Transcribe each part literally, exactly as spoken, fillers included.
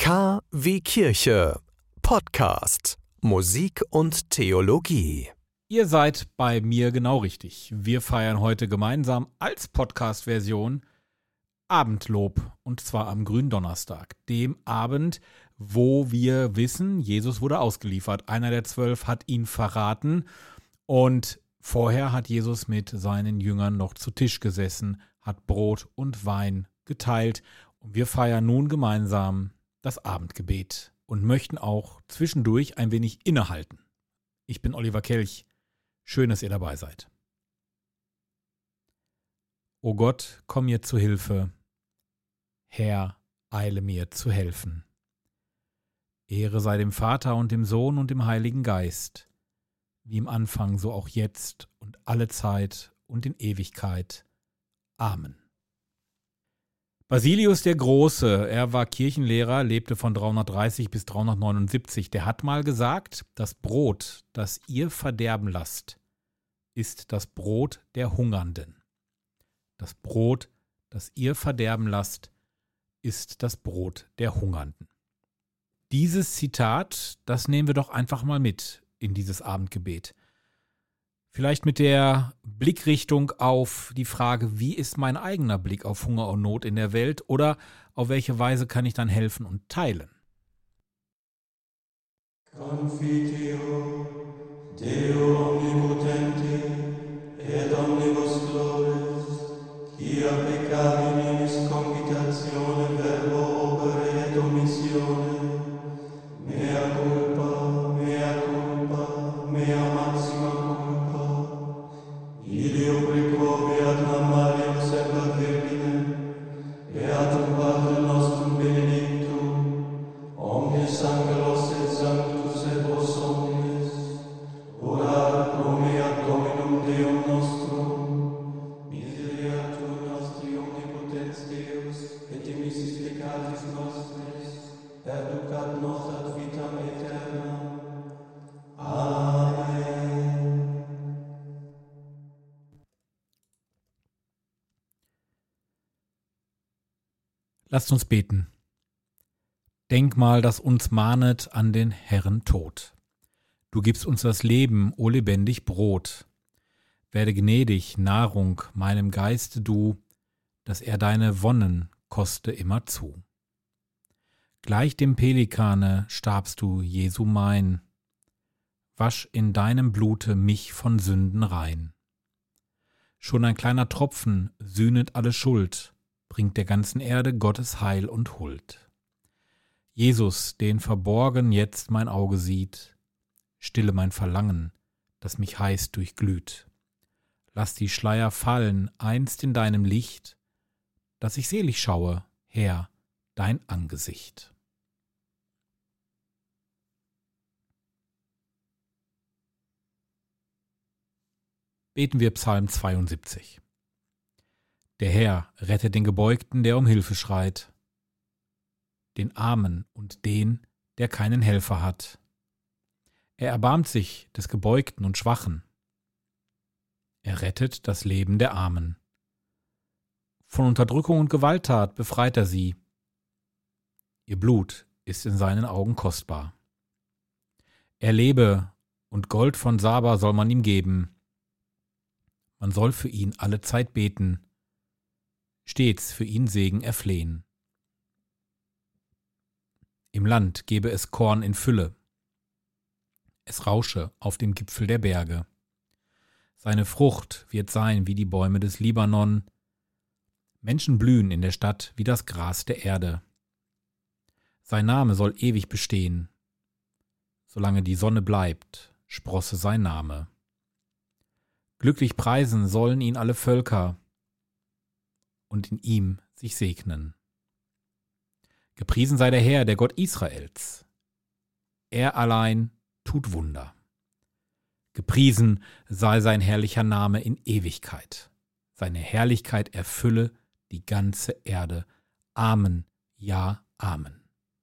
K wie Kirche. Podcast. Musik und Theologie. Ihr seid bei mir genau richtig. Wir feiern heute gemeinsam als Podcast-Version Abendlob, und zwar am Gründonnerstag, dem Abend, wo wir wissen, Jesus wurde ausgeliefert. Einer der zwölf hat ihn verraten und vorher hat Jesus mit seinen Jüngern noch zu Tisch gesessen, hat Brot und Wein geteilt und wir feiern nun gemeinsam das Abendgebet und möchten auch zwischendurch ein wenig innehalten. Ich bin Oliver Kelch. Schön, dass ihr dabei seid. O Gott, komm mir zu Hilfe. Herr, eile mir zu helfen. Ehre sei dem Vater und dem Sohn und dem Heiligen Geist, wie im Anfang, so auch jetzt und alle Zeit und in Ewigkeit. Amen. Basilius der Große, er war Kirchenlehrer, lebte von dreihundertdreißig bis dreihundertneunundsiebzig. Der hat mal gesagt, das Brot, das ihr verderben lasst, ist das Brot der Hungernden. Das Brot, das ihr verderben lasst, ist das Brot der Hungernden. Dieses Zitat, das nehmen wir doch einfach mal mit in dieses Abendgebet. Vielleicht mit der Blickrichtung auf die Frage, wie ist mein eigener Blick auf Hunger und Not in der Welt oder auf welche Weise kann ich dann helfen und teilen? Confitio Deo omnipotente et omnibus glorious, quia peccavi minis convitatione verbo opere et omissione, mea culpa, mea culpa, mea maxima culpa, ideo preco beat Maria serva Virgine, beatum Pater nostrum benedictum, omnes angelos et sanctus et vos omnes, ora pro mea Dominum Deum nostrum, miseriatur nostri omnipotens Deus, et dimissis peccatis nostris, perducat nos ad vitam aeternam. Amen. Lasst uns beten. Denkmal, das uns mahnet an den Herrn Tod. Du gibst uns das Leben, o lebendig Brot. Werde gnädig, Nahrung meinem Geiste du, dass er deine Wonnen koste immerzu. Gleich dem Pelikane starbst du, Jesu mein, wasch in deinem Blute mich von Sünden rein. Schon ein kleiner Tropfen sühnet alle Schuld, bringt der ganzen Erde Gottes Heil und Huld. Jesus, den verborgen jetzt mein Auge sieht, stille mein Verlangen, das mich heiß durchglüht. Lass die Schleier fallen einst in deinem Licht, dass ich selig schaue, Herr, dein Angesicht. Beten wir Psalm zweiundsiebzig. Der Herr rettet den Gebeugten, der um Hilfe schreit, den Armen und den, der keinen Helfer hat. Er erbarmt sich des Gebeugten und Schwachen. Er rettet das Leben der Armen. Von Unterdrückung und Gewalttat befreit er sie. Ihr Blut ist in seinen Augen kostbar. Er lebe, und Gold von Saba soll man ihm geben. Man soll für ihn alle Zeit beten, stets für ihn Segen erflehen. Im Land gebe es Korn in Fülle. Es rausche auf dem Gipfel der Berge. Seine Frucht wird sein wie die Bäume des Libanon. Menschen blühen in der Stadt wie das Gras der Erde. Sein Name soll ewig bestehen. Solange die Sonne bleibt, sprosse sein Name. Glücklich preisen sollen ihn alle Völker und in ihm sich segnen. Gepriesen sei der Herr, der Gott Israels. Er allein tut Wunder. Gepriesen sei sein herrlicher Name in Ewigkeit. Seine Herrlichkeit erfülle die ganze Erde. Amen, ja, Amen.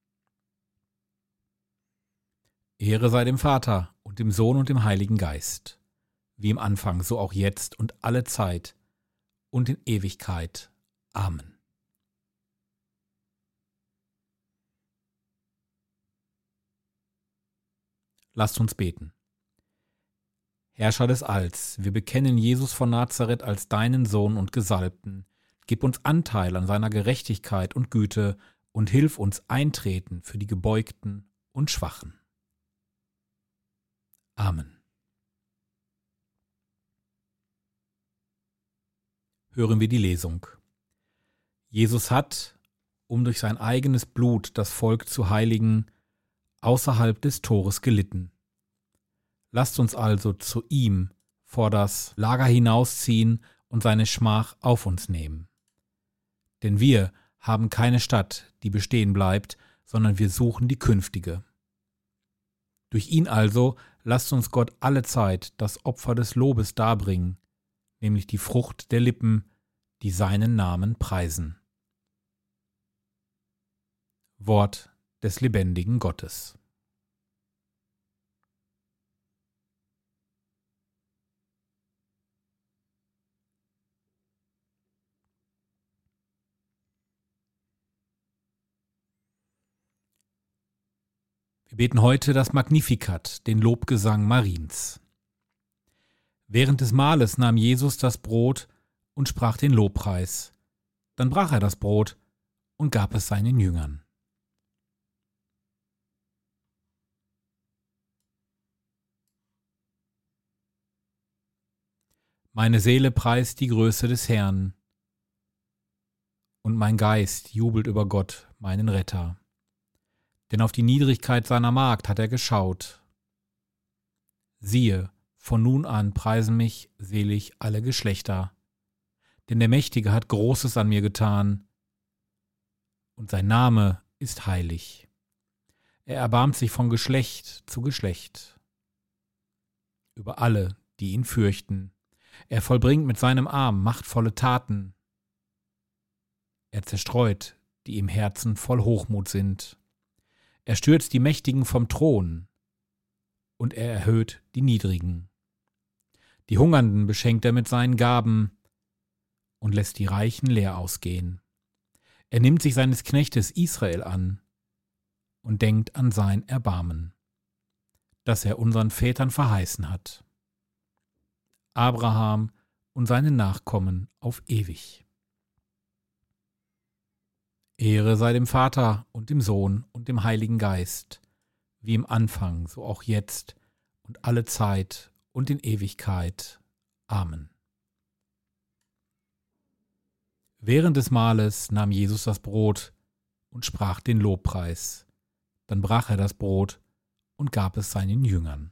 Ehre sei dem Vater und dem Sohn und dem Heiligen Geist, wie im Anfang, so auch jetzt und alle Zeit und in Ewigkeit. Amen. Lasst uns beten. Herrscher des Alls, wir bekennen Jesus von Nazareth als deinen Sohn und Gesalbten. Gib uns Anteil an seiner Gerechtigkeit und Güte und hilf uns eintreten für die Gebeugten und Schwachen. Amen. Hören wir die Lesung. Jesus hat, um durch sein eigenes Blut das Volk zu heiligen, außerhalb des Tores gelitten. Lasst uns also zu ihm vor das Lager hinausziehen und seine Schmach auf uns nehmen. Denn wir haben keine Stadt, die bestehen bleibt, sondern wir suchen die künftige. Durch ihn also lasst uns Gott allezeit das Opfer des Lobes darbringen, nämlich die Frucht der Lippen, die seinen Namen preisen. Wort des lebendigen Gottes. Wir beten heute das Magnificat, den Lobgesang Mariens. Während des Mahles nahm Jesus das Brot und sprach den Lobpreis. Dann brach er das Brot und gab es seinen Jüngern. Meine Seele preist die Größe des Herrn, und mein Geist jubelt über Gott, meinen Retter. Denn auf die Niedrigkeit seiner Magd hat er geschaut. Siehe, von nun an preisen mich selig alle Geschlechter. Denn der Mächtige hat Großes an mir getan, und sein Name ist heilig. Er erbarmt sich von Geschlecht zu Geschlecht über alle, die ihn fürchten. Er vollbringt mit seinem Arm machtvolle Taten. Er zerstreut, die im Herzen voll Hochmut sind. Er stürzt die Mächtigen vom Thron und er erhöht die Niedrigen. Die Hungernden beschenkt er mit seinen Gaben und lässt die Reichen leer ausgehen. Er nimmt sich seines Knechtes Israel an und denkt an sein Erbarmen, das er unseren Vätern verheißen hat. Abraham und seine Nachkommen auf ewig. Ehre sei dem Vater und dem Sohn und dem Heiligen Geist, wie im Anfang, so auch jetzt und alle Zeit und in Ewigkeit. Amen. Während des Mahles nahm Jesus das Brot und sprach den Lobpreis. Dann brach er das Brot und gab es seinen Jüngern.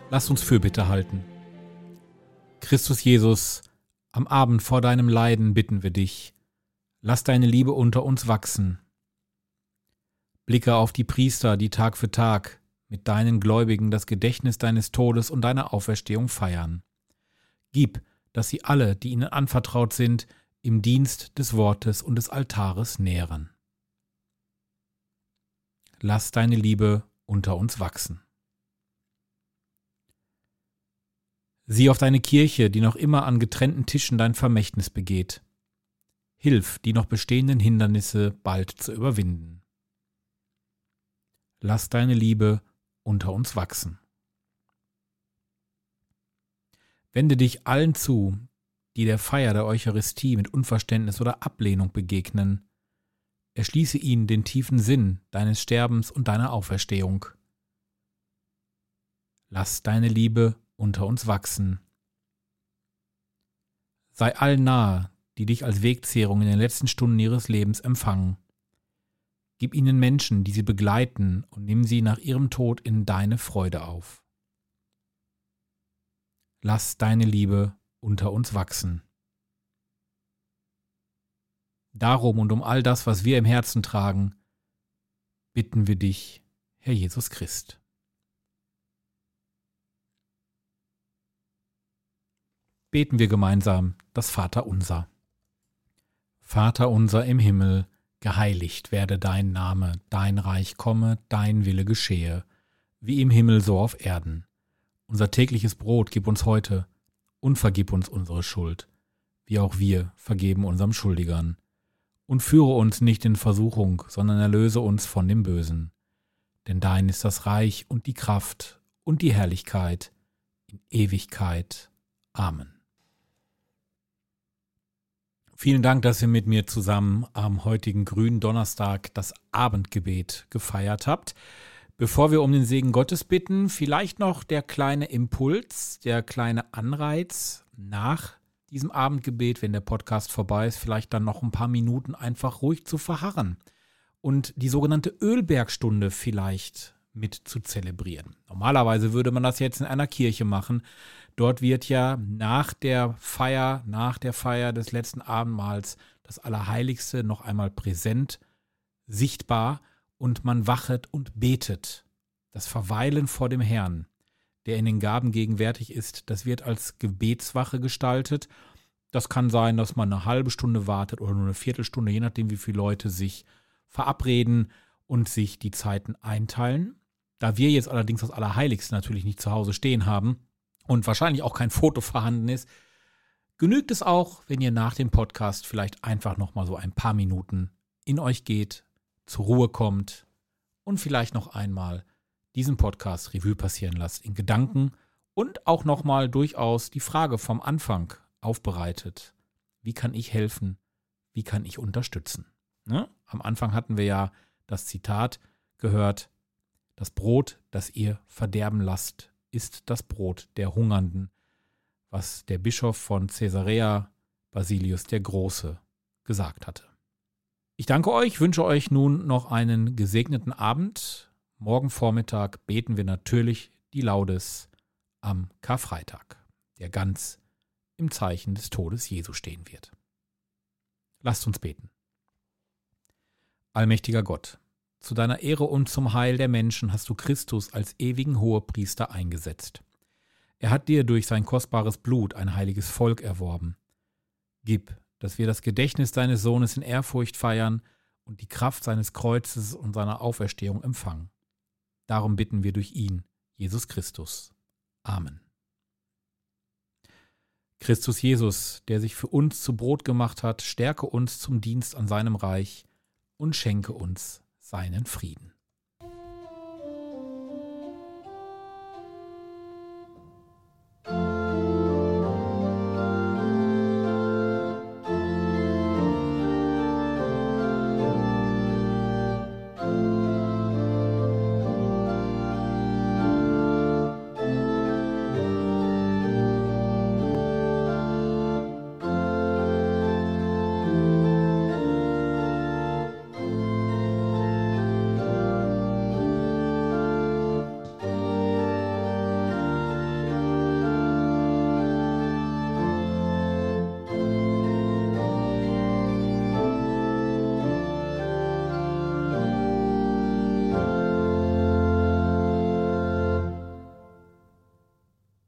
Lasst uns Fürbitte halten. Christus Jesus, am Abend vor deinem Leiden bitten wir dich, lass deine Liebe unter uns wachsen. Blicke auf die Priester, die Tag für Tag mit deinen Gläubigen das Gedächtnis deines Todes und deiner Auferstehung feiern. Gib, dass sie alle, die ihnen anvertraut sind, im Dienst des Wortes und des Altares nähren. Lass deine Liebe unter uns wachsen. Sieh auf deine Kirche, die noch immer an getrennten Tischen dein Vermächtnis begeht. Hilf, die noch bestehenden Hindernisse bald zu überwinden. Lass deine Liebe unter uns wachsen. Wende dich allen zu, die der Feier der Eucharistie mit Unverständnis oder Ablehnung begegnen. Erschließe ihnen den tiefen Sinn deines Sterbens und deiner Auferstehung. Lass deine Liebe unter uns wachsen. Sei allen nahe, die dich als Wegzehrung in den letzten Stunden ihres Lebens empfangen. Gib ihnen Menschen, die sie begleiten, und nimm sie nach ihrem Tod in deine Freude auf. Lass deine Liebe unter uns wachsen. Darum und um all das, was wir im Herzen tragen, bitten wir dich, Herr Jesus Christ. Beten wir gemeinsam das Vaterunser. Vater unser im Himmel, geheiligt werde dein Name, dein Reich komme, dein Wille geschehe, wie im Himmel so auf Erden. Unser tägliches Brot gib uns heute und vergib uns unsere Schuld, wie auch wir vergeben unserem Schuldigern. Und führe uns nicht in Versuchung, sondern erlöse uns von dem Bösen. Denn dein ist das Reich und die Kraft und die Herrlichkeit in Ewigkeit. Amen. Vielen Dank, dass ihr mit mir zusammen am heutigen grünen Donnerstag das Abendgebet gefeiert habt. Bevor wir um den Segen Gottes bitten, vielleicht noch der kleine Impuls, der kleine Anreiz nach diesem Abendgebet, wenn der Podcast vorbei ist, vielleicht dann noch ein paar Minuten einfach ruhig zu verharren und die sogenannte Ölbergstunde vielleicht mit zu zelebrieren. Normalerweise würde man das jetzt in einer Kirche machen. Dort wird ja nach der Feier, nach der Feier des letzten Abendmahls das Allerheiligste noch einmal präsent, sichtbar und man wachet und betet. Das Verweilen vor dem Herrn, der in den Gaben gegenwärtig ist, das wird als Gebetswache gestaltet. Das kann sein, dass man eine halbe Stunde wartet oder nur eine Viertelstunde, je nachdem, wie viele Leute sich verabreden und sich die Zeiten einteilen. Da wir jetzt allerdings das Allerheiligste natürlich nicht zu Hause stehen haben und wahrscheinlich auch kein Foto vorhanden ist, genügt es auch, wenn ihr nach dem Podcast vielleicht einfach nochmal so ein paar Minuten in euch geht, zur Ruhe kommt und vielleicht noch einmal diesen Podcast Revue passieren lasst in Gedanken und auch nochmal durchaus die Frage vom Anfang aufbereitet. Wie kann ich helfen? Wie kann ich unterstützen? Ne? Am Anfang hatten wir ja das Zitat gehört: Das Brot, das ihr verderben lasst, ist das Brot der Hungernden, was der Bischof von Caesarea, Basilius der Große, gesagt hatte. Ich danke euch, wünsche euch nun noch einen gesegneten Abend. Morgen Vormittag beten wir natürlich die Laudes am Karfreitag, der ganz im Zeichen des Todes Jesu stehen wird. Lasst uns beten. Allmächtiger Gott, zu deiner Ehre und zum Heil der Menschen hast du Christus als ewigen Hohepriester eingesetzt. Er hat dir durch sein kostbares Blut ein heiliges Volk erworben. Gib, dass wir das Gedächtnis deines Sohnes in Ehrfurcht feiern und die Kraft seines Kreuzes und seiner Auferstehung empfangen. Darum bitten wir durch ihn, Jesus Christus. Amen. Christus Jesus, der sich für uns zu Brot gemacht hat, stärke uns zum Dienst an seinem Reich und schenke uns seinen Frieden.